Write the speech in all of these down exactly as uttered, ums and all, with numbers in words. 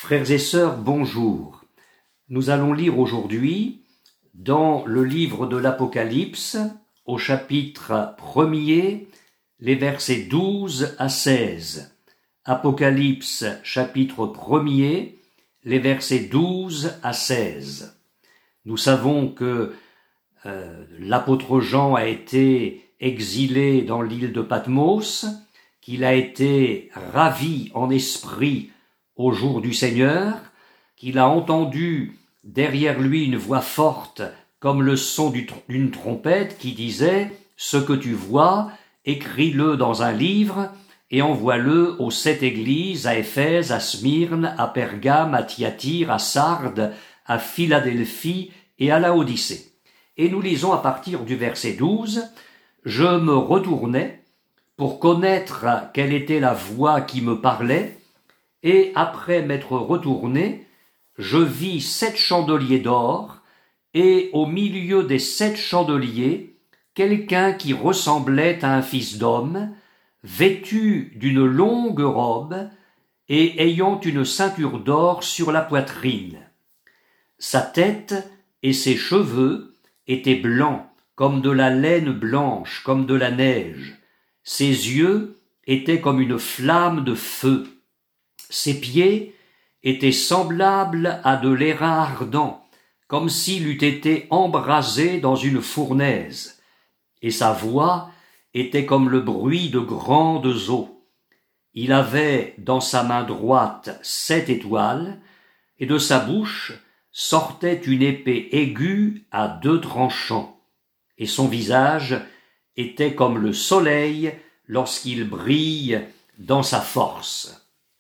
Frères et sœurs, bonjour. Nous allons lire aujourd'hui dans le livre de l'Apocalypse, au chapitre premier, les versets douze à seize. Apocalypse, chapitre premier, les versets douze à seize. Nous savons que euh, l'apôtre Jean a été exilé dans l'île de Patmos, qu'il a été ravi en esprit au jour du Seigneur, qu'il a entendu derrière lui une voix forte comme le son d'une trompette qui disait « Ce que tu vois, écris-le dans un livre et envoie-le aux sept églises, à Éphèse, à Smyrne, à Pergame, à Thyatire, à Sardes, à Philadelphie et à Laodicée. » Et nous lisons à partir du verset douze « Je me retournai pour connaître quelle était la voix qui me parlait, et après m'être retourné, je vis sept chandeliers d'or, et au milieu des sept chandeliers, quelqu'un qui ressemblait à un fils d'homme, vêtu d'une longue robe et ayant une ceinture d'or sur la poitrine. Sa tête et ses cheveux étaient blancs comme de la laine blanche, comme de la neige. Ses yeux étaient comme une flamme de feu. Ses pieds étaient semblables à de l'airain ardent, comme s'il eût été embrasé dans une fournaise, et sa voix était comme le bruit de grandes eaux. Il avait dans sa main droite sept étoiles, et de sa bouche sortait une épée aiguë à deux tranchants, et son visage était comme le soleil lorsqu'il brille dans sa force.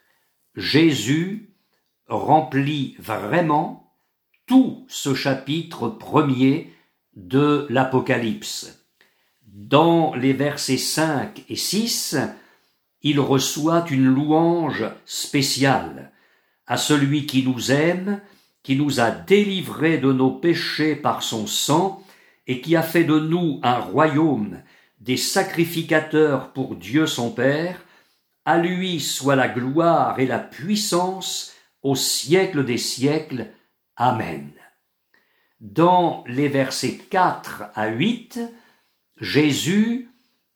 Jésus remplit vraiment tout ce chapitre premier de l'Apocalypse. Dans les versets cinq et six, il reçoit une louange spéciale à celui qui nous aime, qui nous a délivrés de nos péchés par son sang et qui a fait de nous un royaume, des sacrificateurs pour Dieu son Père. À lui soit la gloire et la puissance au siècle des siècles. Amen. Dans les versets quatre à huit, Jésus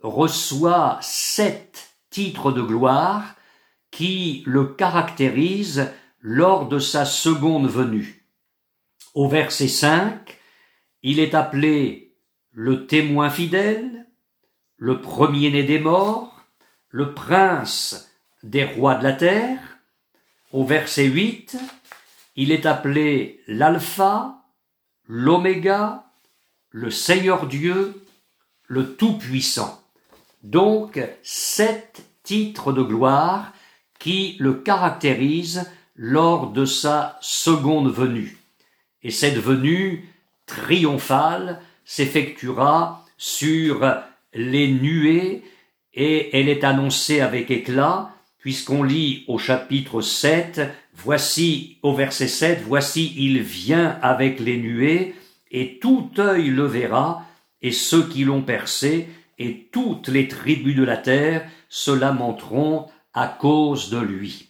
reçoit sept titres de gloire qui le caractérisent lors de sa seconde venue. Au verset cinq, il est appelé le témoin fidèle, le premier-né des morts, le prince des rois de la terre. Au verset huit, il est appelé l'alpha, l'oméga, le Seigneur Dieu, le Tout-Puissant. Donc, sept titres de gloire qui le caractérisent lors de sa seconde venue. Et cette venue triomphale s'effectuera sur les nuées, et elle est annoncée avec éclat, puisqu'on lit au chapitre sept, voici, au verset sept, voici, il vient avec les nuées, et tout œil le verra, et ceux qui l'ont percé, et toutes les tribus de la terre se lamenteront à cause de lui.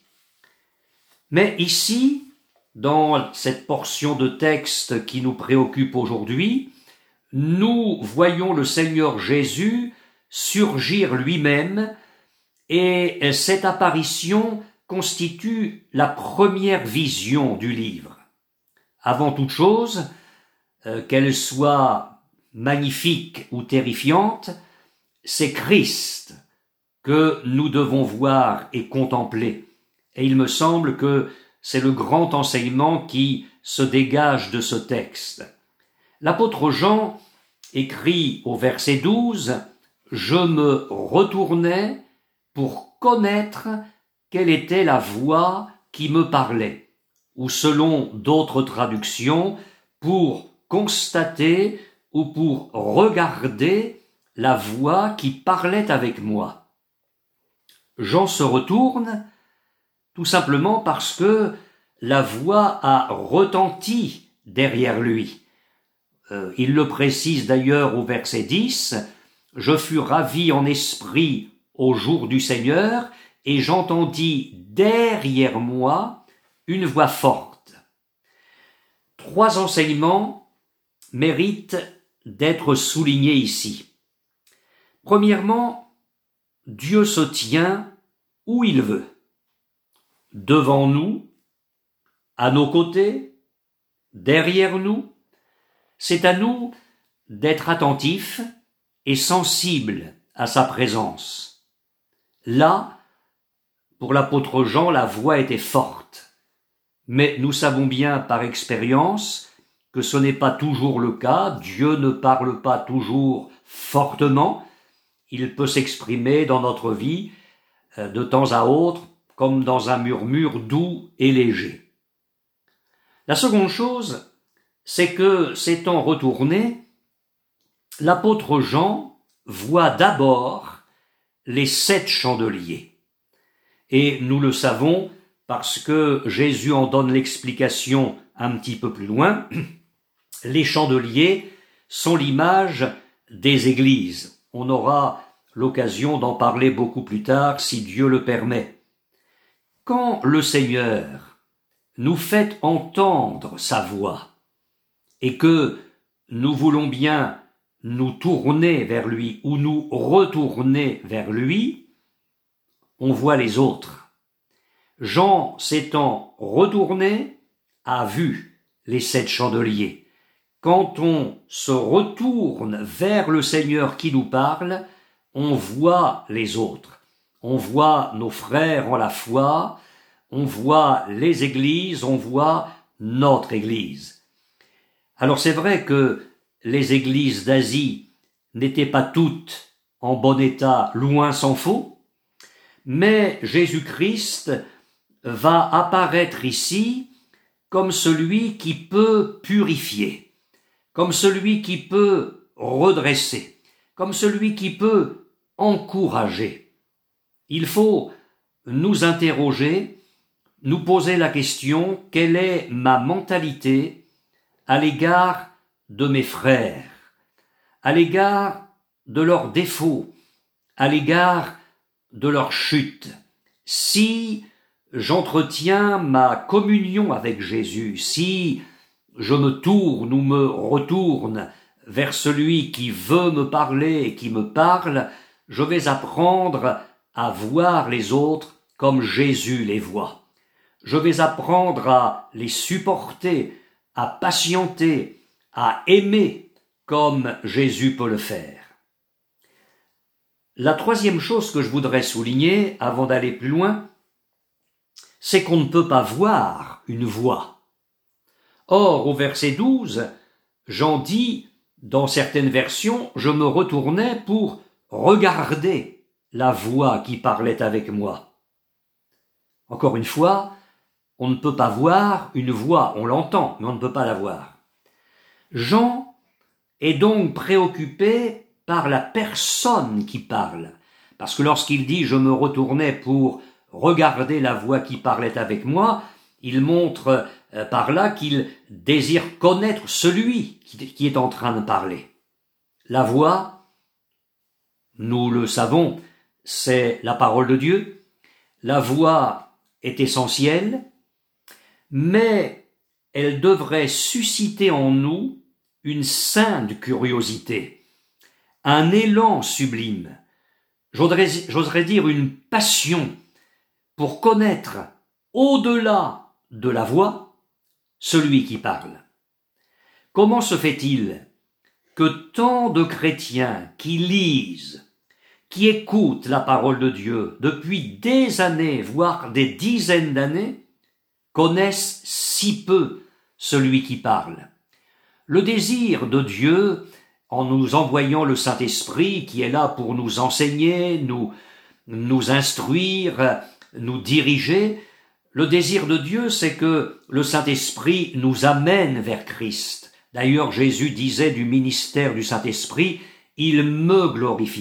Mais ici, dans cette portion de texte qui nous préoccupe aujourd'hui, nous voyons le Seigneur Jésus surgir lui-même, et cette apparition constitue la première vision du livre. Avant toute chose, euh, qu'elle soit magnifique ou terrifiante, c'est Christ que nous devons voir et contempler. Et il me semble que c'est le grand enseignement qui se dégage de ce texte. L'apôtre Jean écrit au verset douze « Je me retournai pour connaître quelle était la voix qui me parlait » ou selon d'autres traductions, pour constater ou pour regarder la voix qui parlait avec moi. Jean se retourne tout simplement parce que la voix a retenti derrière lui. Euh, il le précise d'ailleurs au verset dix, « Je fus ravi en esprit au jour du Seigneur, et j'entendis derrière moi une voix forte. Trois enseignements méritent d'être soulignés ici. Premièrement, Dieu se tient où il veut, devant nous, à nos côtés, derrière nous. C'est à nous d'être attentifs et sensibles à sa présence. Là, pour l'apôtre Jean, la voix était forte. Mais nous savons bien par expérience que ce n'est pas toujours le cas. Dieu ne parle pas toujours fortement. Il peut s'exprimer dans notre vie de temps à autre comme dans un murmure doux et léger. La seconde chose, c'est que, s'étant retourné, l'apôtre Jean voit d'abord les sept chandeliers. Et nous le savons parce que Jésus en donne l'explication un petit peu plus loin. Les chandeliers sont l'image des églises. On aura l'occasion d'en parler beaucoup plus tard si Dieu le permet. Quand le Seigneur nous fait entendre sa voix et que nous voulons bien nous tourner vers lui ou nous retourner vers lui, on voit les autres. Jean, s'étant retourné, a vu les sept chandeliers. Quand on se retourne vers le Seigneur qui nous parle, on voit les autres. On voit nos frères en la foi, on voit les églises, on voit notre église. Alors c'est vrai que les églises d'Asie n'étaient pas toutes en bon état, loin s'en faut, mais Jésus-Christ va apparaître ici comme celui qui peut purifier, comme celui qui peut redresser, comme celui qui peut encourager. Il faut nous interroger, nous poser la question, quelle est ma mentalité à l'égard de mes frères, à l'égard de leurs défauts, à l'égard de leur chute. Si j'entretiens ma communion avec Jésus, si je me tourne ou me retourne vers celui qui veut me parler et qui me parle, je vais apprendre à voir les autres comme Jésus les voit. Je vais apprendre à les supporter, à patienter, à aimer comme Jésus peut le faire. La troisième chose que je voudrais souligner, avant d'aller plus loin, c'est qu'on ne peut pas voir une voix. Or, au verset douze, Jean dit, dans certaines versions, je me retournais pour regarder la voix qui parlait avec moi. Encore une fois, on ne peut pas voir une voix, on l'entend, mais on ne peut pas la voir. Jean est donc préoccupé par la personne qui parle, parce que lorsqu'il dit « je me retournais pour regarder la voix qui parlait avec moi », il montre euh, par là qu'il désire connaître celui qui, qui est en train de parler. La voix, nous le savons, c'est la parole de Dieu. La voix est essentielle, mais elle devrait susciter en nous une sainte curiosité, un élan sublime, j'oserais, j'oserais dire une passion pour connaître au-delà de la voix celui qui parle. Comment se fait-il que tant de chrétiens qui lisent, qui écoutent la parole de Dieu depuis des années, voire des dizaines d'années, connaissent si peu celui qui parle? Le désir de Dieu, en nous envoyant le Saint-Esprit qui est là pour nous enseigner, nous, nous instruire, nous diriger, le désir de Dieu, c'est que le Saint-Esprit nous amène vers Christ. D'ailleurs, Jésus disait du ministère du Saint-Esprit, « Il me glorifiera ».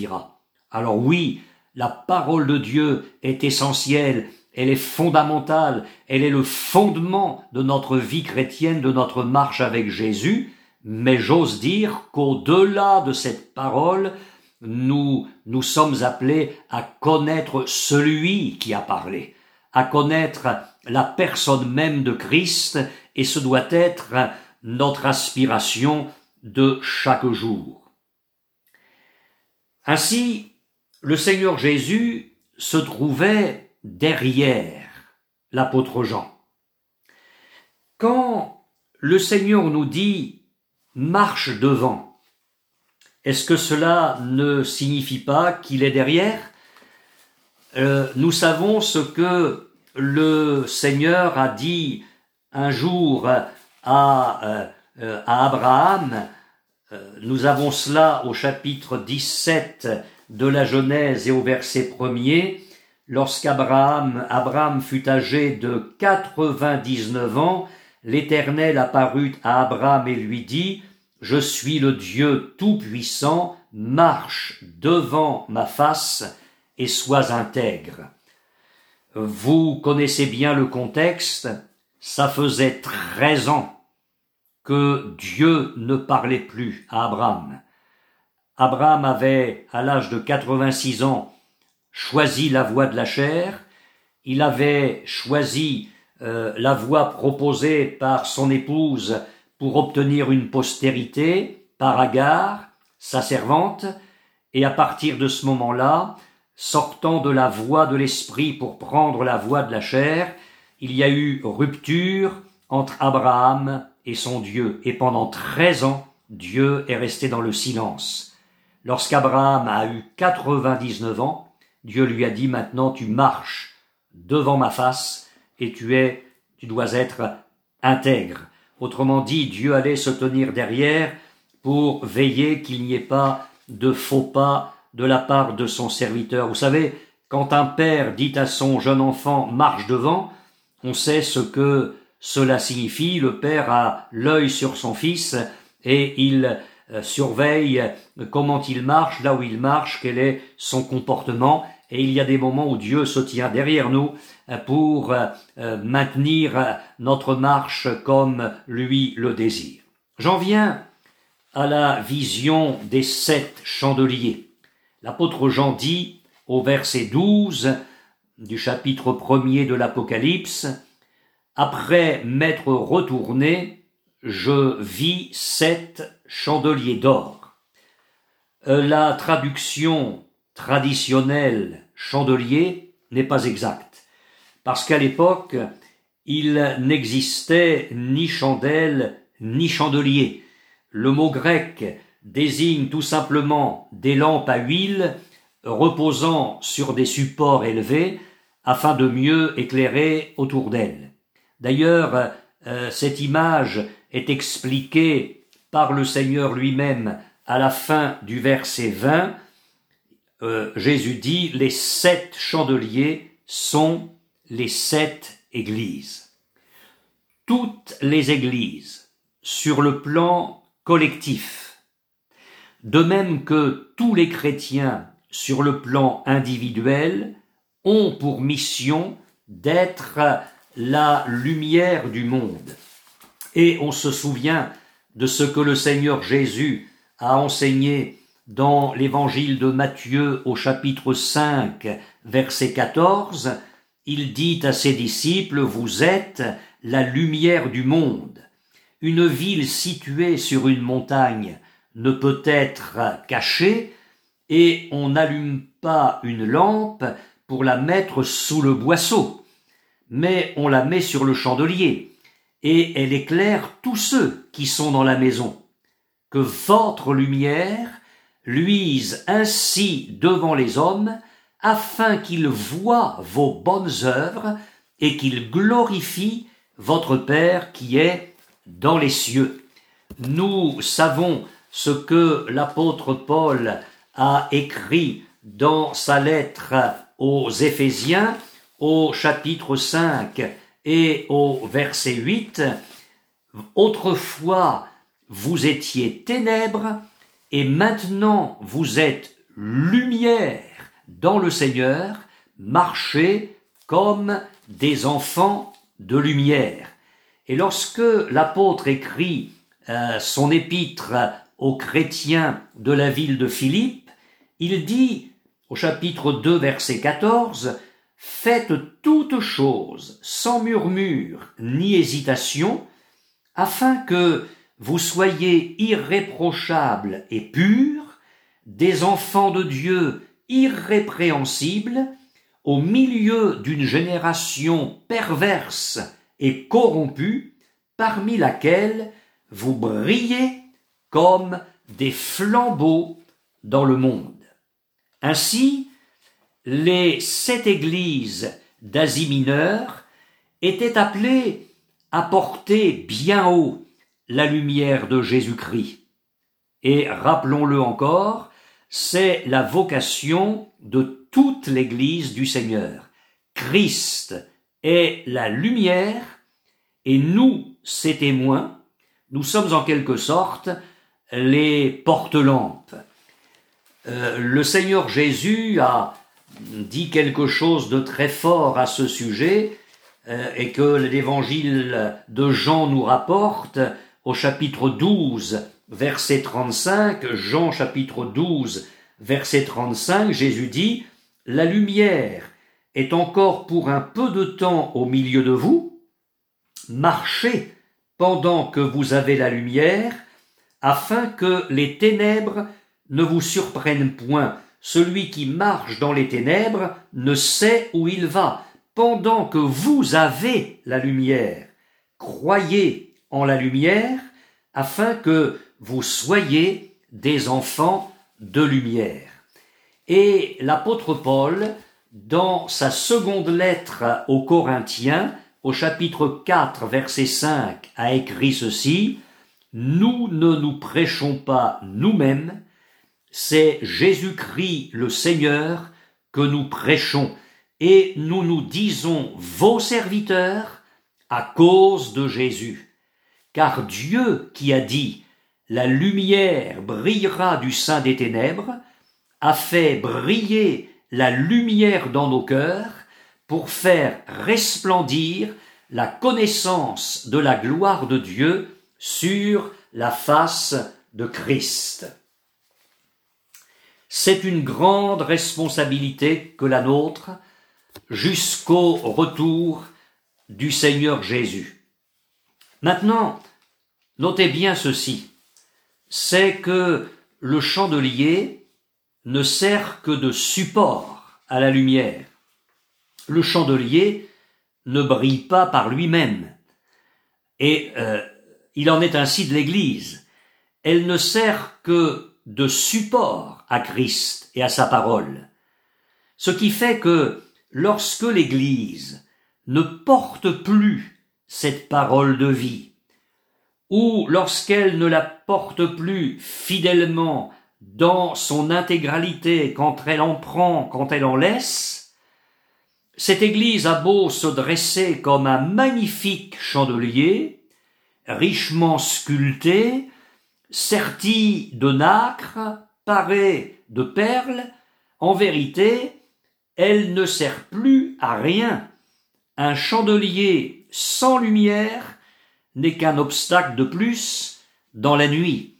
Alors oui, la parole de Dieu est essentielle, elle est fondamentale, elle est le fondement de notre vie chrétienne, de notre marche avec Jésus, mais j'ose dire qu'au-delà de cette parole, nous, nous sommes appelés à connaître celui qui a parlé, à connaître la personne même de Christ, et ce doit être notre aspiration de chaque jour. Ainsi, le Seigneur Jésus se trouvait derrière l'apôtre Jean. Quand le Seigneur nous dit « marche devant », est-ce que cela ne signifie pas qu'il est derrière ? euh, Nous savons ce que le Seigneur a dit un jour à, euh, à Abraham. Euh, nous avons cela au chapitre dix-sept de la Genèse et au verset premier. Lorsqu'Abraham Abraham fut âgé de quatre-vingt-dix-neuf ans, l'Éternel apparut à Abraham et lui dit « Je suis le Dieu Tout-Puissant, marche devant ma face et sois intègre. » Vous connaissez bien le contexte, ça faisait treize ans que Dieu ne parlait plus à Abraham. Abraham avait, à l'âge de quatre-vingt-six ans, choisi la voie de la chair, il avait choisi euh, la voie proposée par son épouse pour obtenir une postérité, par Agar, sa servante, et à partir de ce moment-là, sortant de la voie de l'esprit pour prendre la voie de la chair, il y a eu rupture entre Abraham et son Dieu, et pendant treize ans, Dieu est resté dans le silence. Lorsqu'Abraham a eu quatre-vingt-dix-neuf ans, Dieu lui a dit « Maintenant tu marches devant ma face et tu es, tu dois être intègre. » Autrement dit, Dieu allait se tenir derrière pour veiller qu'il n'y ait pas de faux pas de la part de son serviteur. Vous savez, quand un père dit à son jeune enfant « marche devant », on sait ce que cela signifie. Le père a l'œil sur son fils et il euh, surveille comment il marche, là où il marche, quel est son comportement. Et il y a des moments où Dieu se tient derrière nous pour euh, maintenir notre marche comme lui le désire. J'en viens à la vision des sept chandeliers. L'apôtre Jean dit au verset douze du chapitre premier de l'Apocalypse, « Après m'être retourné, je vis sept chandeliers d'or. » La traduction traditionnelle chandelier n'est pas exacte, parce qu'à l'époque, il n'existait ni chandelle ni chandelier. Le mot grec désigne tout simplement des lampes à huile reposant sur des supports élevés afin de mieux éclairer autour d'elles. D'ailleurs, euh, cette image est expliquée par le Seigneur lui-même à la fin du verset vingt. Euh, Jésus dit « Les sept chandeliers sont les sept églises. » Toutes les églises, sur le plan collectif, de même que tous les chrétiens sur le plan individuel, ont pour mission d'être la lumière du monde. Et on se souvient de ce que le Seigneur Jésus a enseigné dans l'évangile de Matthieu au chapitre cinq, verset quatorze. Il dit à ses disciples « Vous êtes la lumière du monde. Une ville située sur une montagne ne peut être cachée, et on n'allume pas une lampe pour la mettre sous le boisseau, mais on la met sur le chandelier, et elle éclaire tous ceux qui sont dans la maison. Que votre lumière luise ainsi devant les hommes, afin qu'ils voient vos bonnes œuvres et qu'ils glorifient votre Père qui est dans les cieux. » Nous savons ce que l'apôtre Paul a écrit dans sa lettre aux Éphésiens, au chapitre cinq et au verset huit. « Autrefois, vous étiez ténèbres, et maintenant vous êtes lumière dans le Seigneur, marchez comme des enfants de lumière. » Et lorsque l'apôtre écrit euh, son épître aux chrétiens de la ville de Philippe, il dit au chapitre deux, verset quatorze, faites toutes choses sans murmure ni hésitation, afin que vous soyez irréprochables et purs, des enfants de Dieu irrépréhensibles, au milieu d'une génération perverse et corrompue, parmi laquelle vous brillez comme des flambeaux dans le monde. Ainsi, les sept églises d'Asie mineure étaient appelées à porter bien haut la lumière de Jésus-Christ. Et rappelons-le encore, c'est la vocation de toute l'Église du Seigneur. Christ est la lumière et nous, ses témoins, nous sommes en quelque sorte les porte-lampes. Euh, le Seigneur Jésus a dit quelque chose de très fort à ce sujet euh, et que l'évangile de Jean nous rapporte au chapitre douze, verset trente-cinq, Jean chapitre douze, verset trente-cinq, Jésus dit « La lumière est encore pour un peu de temps au milieu de vous, marchez pendant que vous avez la lumière, afin que les ténèbres ne vous surprennent point. Celui qui marche dans les ténèbres ne sait où il va, pendant que vous avez la lumière. Croyez en la lumière, afin que vous soyez des enfants de lumière. » Et l'apôtre Paul, dans sa seconde lettre aux Corinthiens, au chapitre quatre, verset cinq, a écrit ceci: « Nous ne nous prêchons pas nous-mêmes, c'est Jésus-Christ le Seigneur que nous prêchons, et nous nous disons vos serviteurs à cause de Jésus. Car Dieu qui a dit « La lumière brillera du sein des ténèbres » a fait briller la lumière dans nos cœurs pour faire resplendir la connaissance de la gloire de Dieu sur la face de Christ. C'est une grande responsabilité que la nôtre jusqu'au retour du Seigneur Jésus. Maintenant, notez bien ceci, c'est que le chandelier ne sert que de support à la lumière. Le chandelier ne brille pas par lui-même. Et euh, il en est ainsi de l'Église. Elle ne sert que de support à Christ et à sa parole. Ce qui fait que lorsque l'Église ne porte plus cette parole de vie, ou lorsqu'elle ne la porte plus fidèlement dans son intégralité, quand elle en prend, quand elle en laisse, cette Église a beau se dresser comme un magnifique chandelier, richement sculpté, serti de nacre, paré de perles, en vérité, elle ne sert plus à rien. Un chandelier sans lumière n'est qu'un obstacle de plus dans la nuit.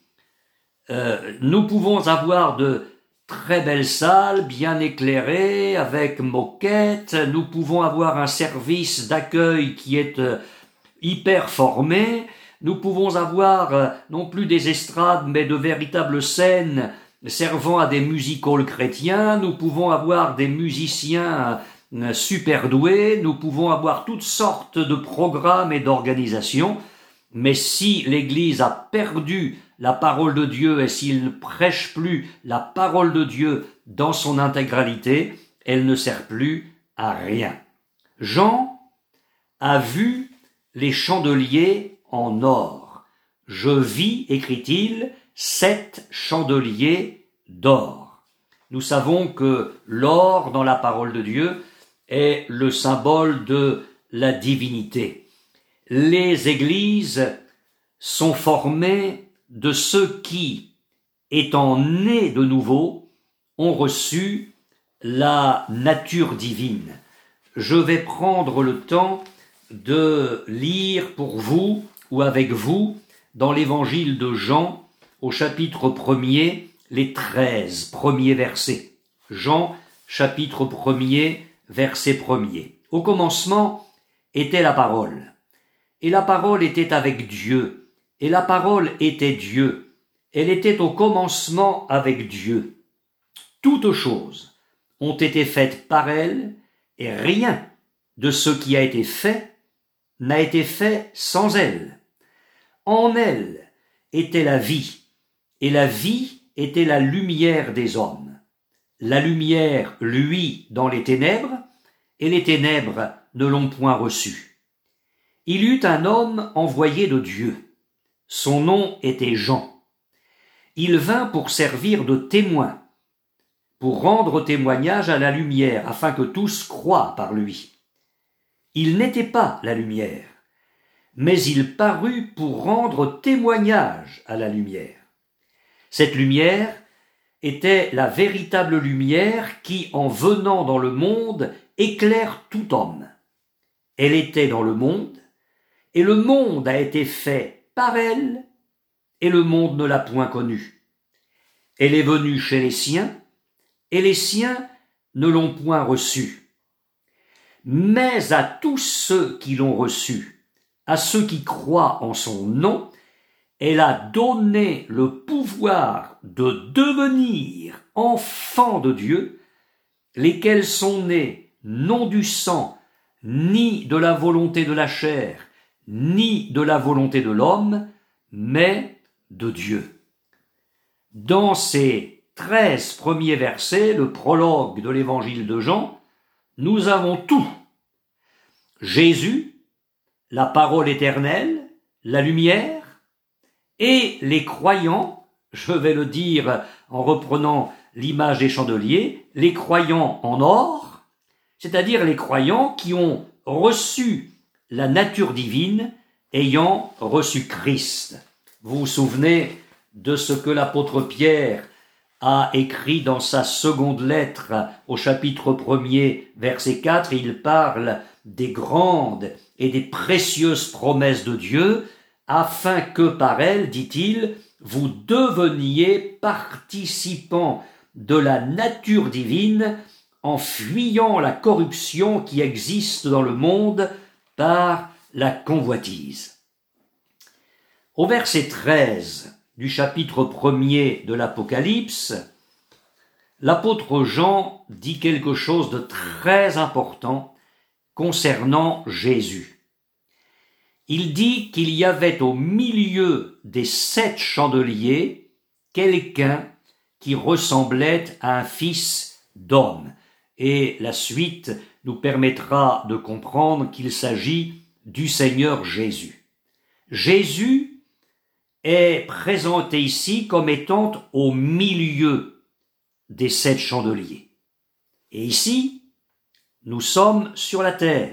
Euh, nous pouvons avoir de très belles salles, bien éclairées, avec moquettes, nous pouvons avoir un service d'accueil qui est euh, hyper formé, nous pouvons avoir euh, non plus des estrades, mais de véritables scènes servant à des music-halls chrétiens, nous pouvons avoir des musiciens euh, super doués, nous pouvons avoir toutes sortes de programmes et d'organisations, mais si l'Église a perdu la parole de Dieu et s'il ne prêche plus la parole de Dieu dans son intégralité, elle ne sert plus à rien. Jean a vu les chandeliers en or. Je vis, écrit-il, sept chandeliers d'or. Nous savons que l'or dans la parole de Dieu est le symbole de la divinité. Les églises sont formées de ceux qui, étant nés de nouveau, ont reçu la nature divine. Je vais prendre le temps de lire pour vous ou avec vous dans l'évangile de Jean au chapitre premier les treize premiers versets. Jean chapitre premier verset premier. Au commencement était la parole, et la parole était avec Dieu, et la parole était Dieu. Elle était au commencement avec Dieu. Toutes choses ont été faites par elle, et rien de ce qui a été fait n'a été fait sans elle. En elle était la vie, et la vie était la lumière des hommes. La lumière luit dans les ténèbres, et les ténèbres ne l'ont point reçue. Il y eut un homme envoyé de Dieu. Son nom était Jean. Il vint pour servir de témoin, pour rendre témoignage à la lumière, afin que tous croient par lui. Il n'était pas la lumière, mais il parut pour rendre témoignage à la lumière. Cette lumière était la véritable lumière qui, en venant dans le monde, éclaire tout homme. Elle était dans le monde, et le monde a été fait par elle, et le monde ne l'a point connue. Elle est venue chez les siens, et les siens ne l'ont point reçue. Mais à tous ceux qui l'ont reçue, à ceux qui croient en son nom, elle a donné le pouvoir de devenir enfants de Dieu, lesquels sont nés non du sang, ni de la volonté de la chair, ni de la volonté de l'homme, mais de Dieu. Dans ces treize premiers versets, le prologue de l'évangile de Jean, nous avons tout. Jésus, la parole éternelle, la lumière, et les croyants, je vais le dire en reprenant l'image des chandeliers, les croyants en or, c'est-à-dire les croyants qui ont reçu la nature divine ayant reçu Christ. Vous vous souvenez de ce que l'apôtre Pierre a écrit dans sa seconde lettre au chapitre premier, verset quatre, il parle des grandes et des précieuses promesses de Dieu, afin que par elles, dit-il, vous deveniez participants de la nature divine en fuyant la corruption qui existe dans le monde par la convoitise. Au verset treize du chapitre premier de l'Apocalypse, l'apôtre Jean dit quelque chose de très important concernant Jésus. Il dit qu'il y avait au milieu des sept chandeliers quelqu'un qui ressemblait à un fils d'homme. Et la suite nous permettra de comprendre qu'il s'agit du Seigneur Jésus. Jésus est présenté ici comme étant au milieu des sept chandeliers. Et ici, nous sommes sur la terre.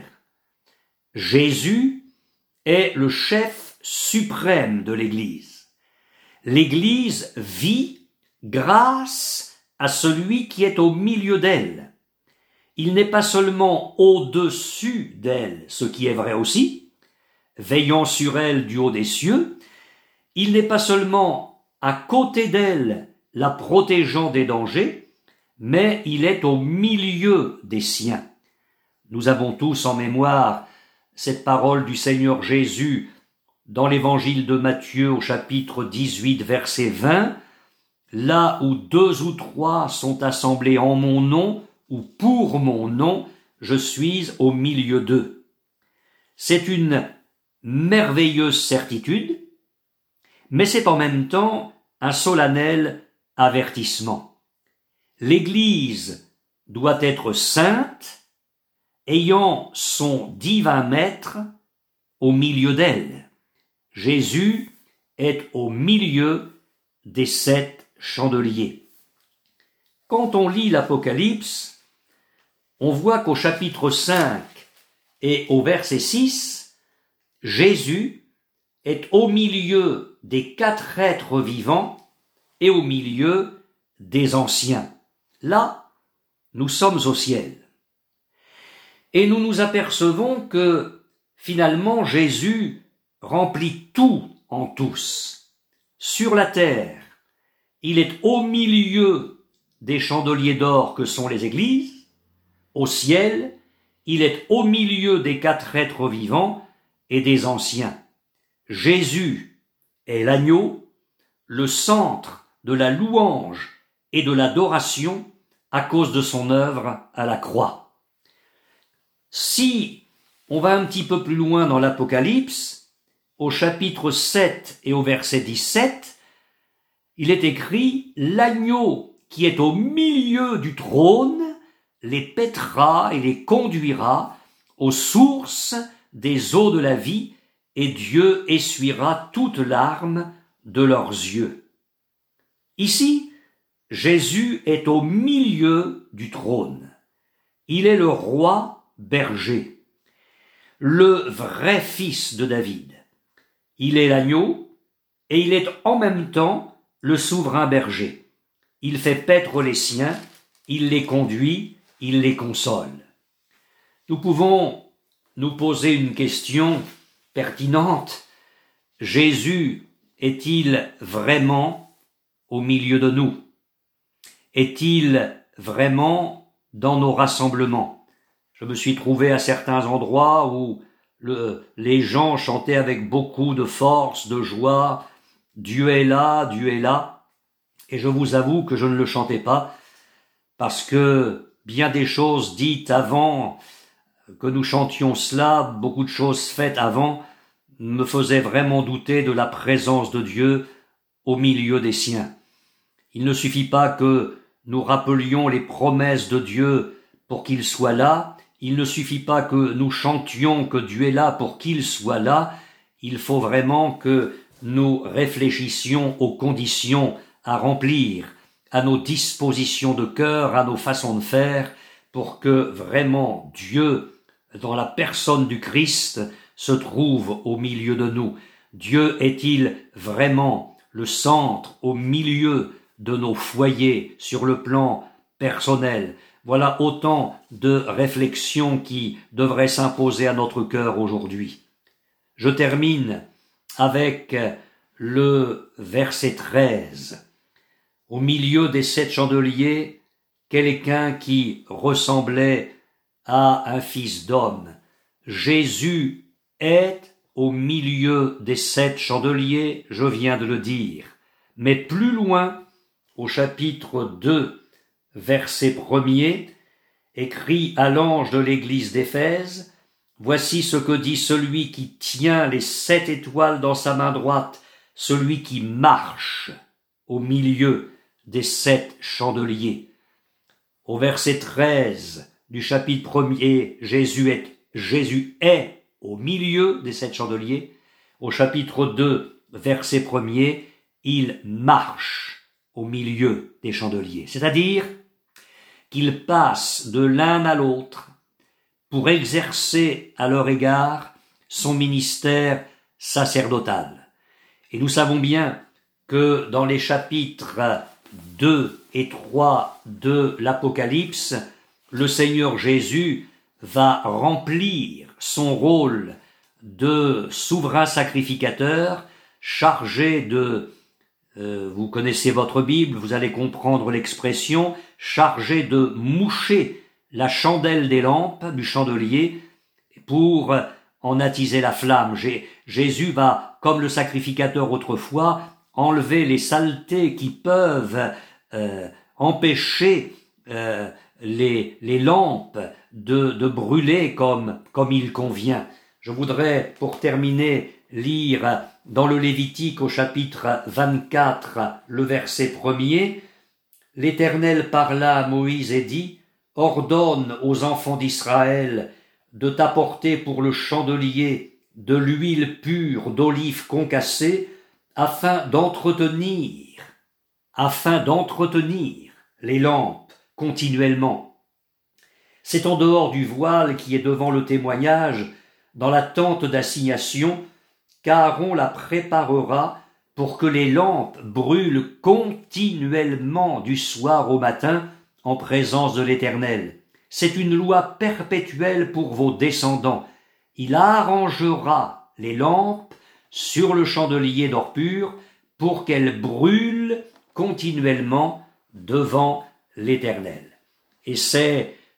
Jésus est le chef suprême de l'Église. L'Église vit grâce à celui qui est au milieu d'elle. Il n'est pas seulement au-dessus d'elle, ce qui est vrai aussi, veillant sur elle du haut des cieux, il n'est pas seulement à côté d'elle, la protégeant des dangers, mais il est au milieu des siens. Nous avons tous en mémoire cette parole du Seigneur Jésus dans l'évangile de Matthieu au chapitre dix-huit, verset vingt, « Là où deux ou trois sont assemblés en mon nom, ou pour mon nom, je suis au milieu d'eux. » C'est une merveilleuse certitude, mais c'est en même temps un solennel avertissement. L'Église doit être sainte, ayant son divin maître au milieu d'elle. Jésus est au milieu des sept chandeliers. Quand on lit l'Apocalypse, on voit qu'au chapitre cinq et au verset six, Jésus est au milieu des quatre êtres vivants et au milieu des anciens. Là, nous sommes au ciel. Et nous nous apercevons que, finalement, Jésus remplit tout en tous. Sur la terre, il est au milieu des chandeliers d'or que sont les églises, Au ciel, il est au milieu des quatre êtres vivants et des anciens. Jésus est l'agneau, le centre de la louange et de l'adoration à cause de son œuvre à la croix. Si on va un petit peu plus loin dans l'Apocalypse, au chapitre sept et au verset dix-sept, il est écrit « L'agneau qui est au milieu du trône les paîtra et les conduira aux sources des eaux de la vie, et Dieu essuiera toute larme de leurs yeux. » Ici, Jésus est au milieu du trône. Il est le roi berger, le vrai fils de David. Il est l'agneau et il est en même temps le souverain berger. Il fait paître les siens, il les conduit, il les console. Nous pouvons nous poser une question pertinente. Jésus est-il vraiment au milieu de nous? Est-il vraiment dans nos rassemblements? Je me suis trouvé à certains endroits où le, les gens chantaient avec beaucoup de force, de joie, « Dieu est là, Dieu est là », et je vous avoue que je ne le chantais pas, parce que bien des choses dites avant que nous chantions cela, beaucoup de choses faites avant, me faisaient vraiment douter de la présence de Dieu au milieu des siens. Il ne suffit pas que nous rappelions les promesses de Dieu pour qu'il soit là, il ne suffit pas que nous chantions que Dieu est là pour qu'il soit là, il faut vraiment que nous réfléchissions aux conditions à remplir, à nos dispositions de cœur, à nos façons de faire, pour que vraiment Dieu, dans la personne du Christ, se trouve au milieu de nous. Dieu est-il vraiment le centre, au milieu de nos foyers, sur le plan personnel? Voilà autant de réflexions qui devraient s'imposer à notre cœur aujourd'hui. Je termine avec le verset treize. Au milieu des sept chandeliers, quelqu'un qui ressemblait à un fils d'homme. Jésus est au milieu des sept chandeliers, je viens de le dire. Mais plus loin, au chapitre deux, verset premier, écrit à l'ange de l'église d'Éphèse, « Voici ce que dit celui qui tient les sept étoiles dans sa main droite, celui qui marche au milieu des sept chandeliers. » Au verset treize du chapitre premier, Jésus est, Jésus est au milieu des sept chandeliers. Au chapitre deux, verset premier, il marche au milieu des chandeliers. C'est-à-dire qu'il passe de l'un à l'autre pour exercer à leur égard son ministère sacerdotal. Et nous savons bien que dans les chapitres deux et trois de l'Apocalypse, le Seigneur Jésus va remplir son rôle de souverain sacrificateur, chargé de, euh, vous connaissez votre Bible, vous allez comprendre l'expression, chargé de moucher la chandelle des lampes du chandelier pour en attiser la flamme. Jésus va, comme le sacrificateur autrefois, enlever les saletés qui peuvent euh, empêcher euh, les, les lampes de, de brûler comme, comme il convient. Je voudrais, pour terminer, lire dans le Lévitique au chapitre vingt-quatre, le verset premier. « L'Éternel parla à Moïse et dit, « Ordonne aux enfants d'Israël de t'apporter pour le chandelier de l'huile pure d'olive concassée, afin d'entretenir, afin d'entretenir les lampes continuellement. C'est en dehors du voile qui est devant le témoignage, dans la tente d'assignation, qu'Aaron la préparera pour que les lampes brûlent continuellement du soir au matin en présence de l'Éternel. C'est une loi perpétuelle pour vos descendants. Il arrangera les lampes sur le chandelier d'or pur pour qu'elles brûlent continuellement devant l'Éternel. » Et c'est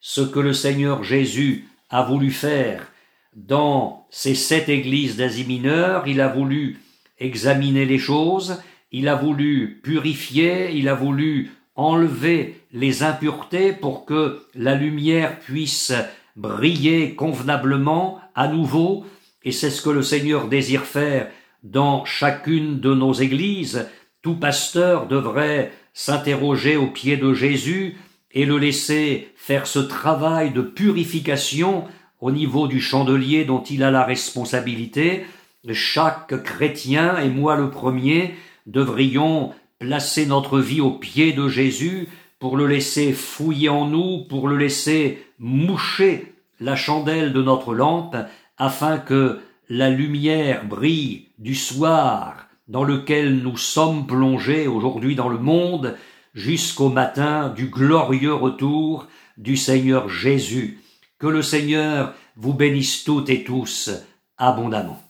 ce que le Seigneur Jésus a voulu faire dans ces sept églises d'Asie mineure. Il a voulu examiner les choses, il a voulu purifier, il a voulu enlever les impuretés pour que la lumière puisse briller convenablement à nouveau, et c'est ce que le Seigneur désire faire dans chacune de nos églises. Tout pasteur devrait s'interroger au pied de Jésus et le laisser faire ce travail de purification au niveau du chandelier dont il a la responsabilité. Chaque chrétien, et moi le premier, devrions placer notre vie au pied de Jésus pour le laisser fouiller en nous, pour le laisser moucher la chandelle de notre lampe, afin que la lumière brille du soir dans lequel nous sommes plongés aujourd'hui dans le monde, jusqu'au matin du glorieux retour du Seigneur Jésus. Que le Seigneur vous bénisse toutes et tous abondamment.